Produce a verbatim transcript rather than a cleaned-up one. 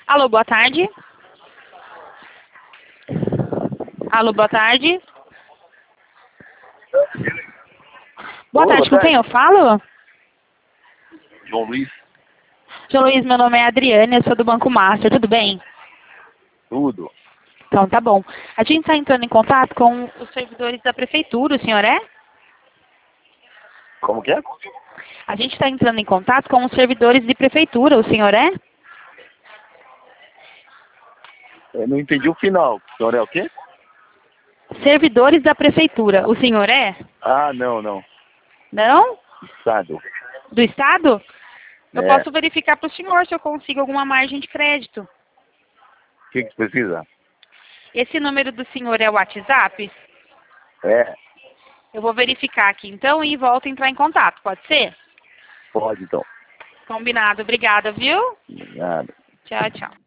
Alô, boa tarde. Alô, boa tarde. Boa Oi, tarde, boa com quem eu tarde. falo? João Luiz. João Luiz, meu nome é Adriane, eu sou do Banco Master, tudo bem? Tudo. Então, tá bom. A gente está entrando em contato com os servidores da prefeitura, o senhor é? Como que é? A gente está entrando em contato com os servidores de prefeitura, o senhor é? Eu não entendi o final. O senhor é o quê? Servidores da prefeitura, o senhor é? Ah, não, não. Não? Estado. Do estado? Eu É. posso verificar para o senhor se eu consigo alguma margem de crédito. O que que precisa? Esse número do senhor é o WhatsApp? É. Eu vou verificar aqui então e volto a entrar em contato, pode ser? Pode, então. Combinado, obrigada, viu? Nada. Tchau, tchau.